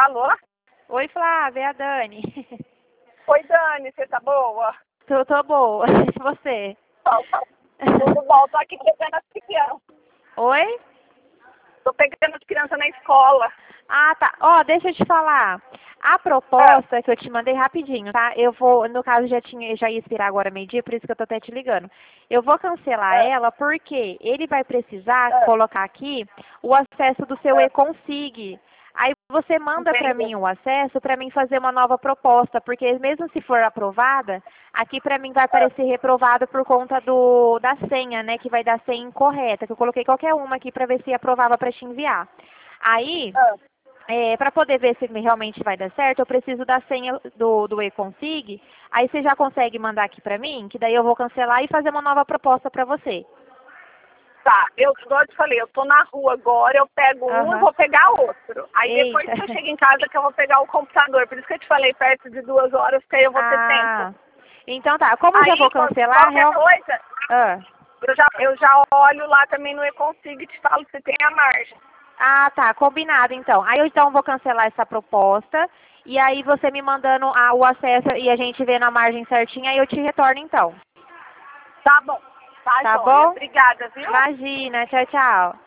Alô? Oi, Flávia, é a Dani. Oi, Dani, você tá boa? Tô boa. E você? Tudo bom, tô aqui pegando as crianças. Oi? Tô pegando as crianças na escola. Ah, tá. Ó, deixa eu te falar. A proposta que eu te mandei rapidinho, tá? Eu vou, no caso já ia expirar agora meio-dia, por isso que eu tô até te ligando. Eu vou cancelar ela porque ele vai precisar colocar aqui o acesso do seu e-consig. Aí você manda para Entendi. mim o acesso para mim fazer uma nova proposta, porque mesmo se for aprovada, aqui para mim vai aparecer reprovado por conta da senha, né, que vai dar senha incorreta, que eu coloquei qualquer uma aqui para ver se aprovava para te enviar. Aí, para poder ver se realmente vai dar certo, eu preciso da senha do e-consig. Aí você já consegue mandar aqui para mim, que daí eu vou cancelar e fazer uma nova proposta para você. Tá, igual eu te falei, eu tô na rua agora, eu pego um e vou pegar outro. Aí depois que eu chego em casa que eu vou pegar o computador. Por isso que eu te falei perto de 2 horas, que aí eu vou ter tempo. Então tá, como eu Aí, já vou cancelar, qualquer coisa, eu já olho lá também no e-consig e te falo se tem a margem. Ah, tá, combinado então. Aí eu então vou cancelar essa proposta e aí você me mandando o acesso e a gente vendo a margem certinha, aí eu te retorno então. Tá bom. Tá Joia. bom? Obrigada, viu? Imagina, tchau, tchau.